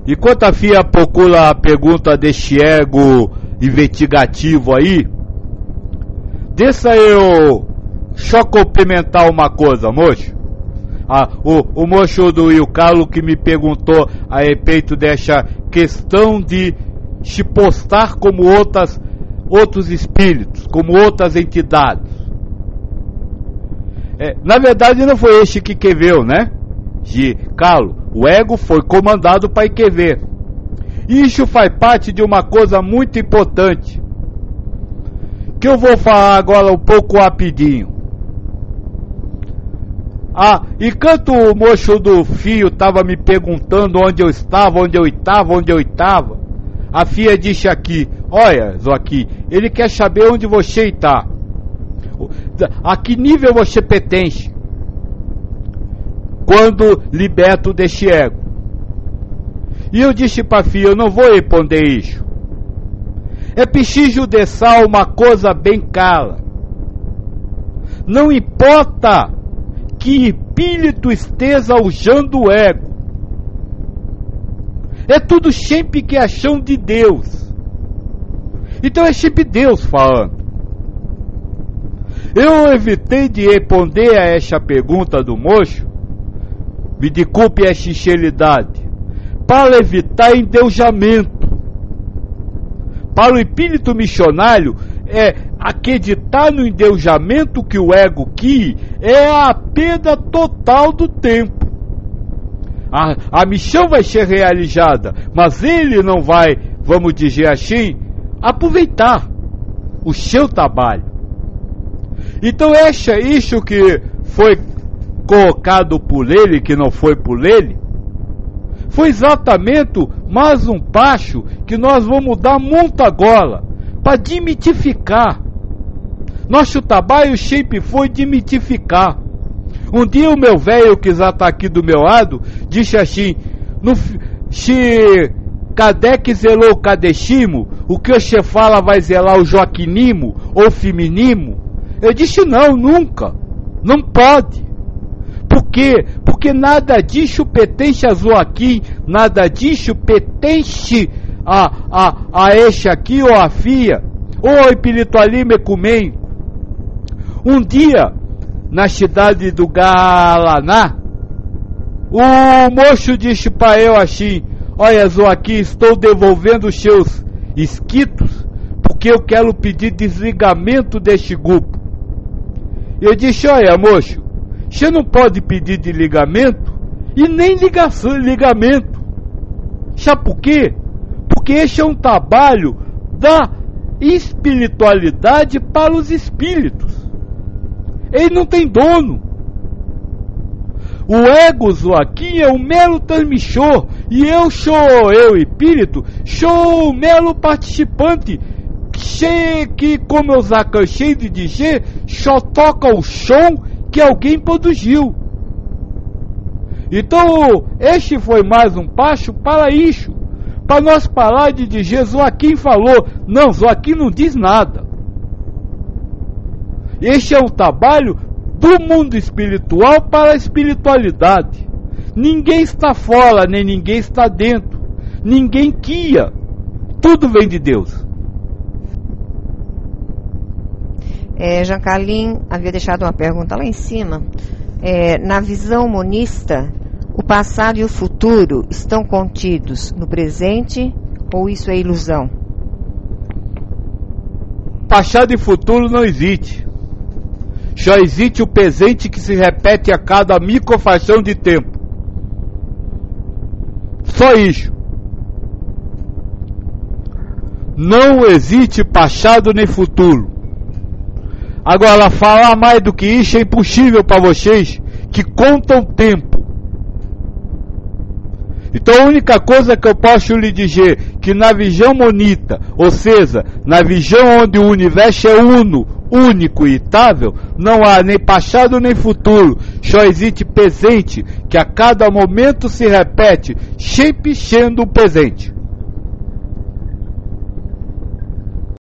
enquanto a FIA procura a pergunta deste ego investigativo aí, deixa eu só complementar uma coisa, moço. O moço do Will Carlos que me perguntou a respeito dessa questão de se postar como outros espíritos, como outras entidades. Na verdade não foi este que queveu, né? De Carlos, o ego foi comandado para quever. Isso faz parte de uma coisa muito importante, que eu vou falar agora um pouco rapidinho. Enquanto o moço do fio estava me perguntando onde eu estava, a FIA disse aqui: olha, Joaquim, ele quer saber onde você está, a que nível você pertence quando liberto deste ego. E eu disse para a FIA: eu não vou responder isso. É preciso deixar uma coisa bem clara. Não importa que espírito esteja usando o ego, é tudo sempre que é ação de Deus. Então é sempre Deus falando. Eu evitei de responder a essa pergunta do moço, me desculpe a sinceridade, para evitar endeusgamento. Para o espírito missionário, acreditar no endeusgamento que o ego quer é a perda total do tempo. A missão vai ser realizada, mas ele não vai, vamos dizer assim, aproveitar o seu trabalho. Então isso que foi colocado por ele, que não foi por ele, foi exatamente mais um passo que nós vamos dar muito agora, para demitificar. Nosso trabalho sempre foi demitificar. Um dia o meu velho, que já está aqui do meu lado, disse assim: se Kardec zelou o Kadeshimo, o que você fala vai zelar o Joaquinimo ou Feminimo? Eu disse: não, nunca, não pode. Por quê? Porque nada disso pertence a Joaquim, nada disso pertence a este aqui ou a FIA, ou ao espiritualismo ecumênico. Um dia, na cidade do Galaná, o moço disse para eu assim: olha, Joaquim, estou devolvendo os seus escritos, porque eu quero pedir desligamento deste grupo. Eu disse: olha, moço, você não pode pedir desligamento e nem ligamento. Sabe por quê? Porque esse é um trabalho da espiritualidade para os espíritos. Ele não tem dono. O ego, Joaquim, é um mero transmissor, e eu, espírito, sou um mero participante, que, como eu já cansei de dizer, só toca o som que alguém produziu. Então, este foi mais um passo para isso, para nós parar de dizer: Joaquim falou. Não, Joaquim não diz nada. Este é um trabalho do mundo espiritual para a espiritualidade. Ninguém está fora, nem ninguém está dentro. Ninguém guia. Tudo vem de Deus. Jean Carlin havia deixado uma pergunta lá em cima. Na visão monista, o passado e o futuro estão contidos no presente, ou isso é ilusão? Passado e futuro não existe. Só existe o presente, que se repete a cada microfração de tempo. Só isso. Não existe passado nem futuro. Agora, falar mais do que isso é impossível para vocês que contam tempo. Então a única coisa que eu posso lhe dizer, que na visão monita, ou seja, na visão onde o universo é uno, único e itável, não há nem passado nem futuro, só existe presente, que a cada momento se repete, sempre sendo o presente.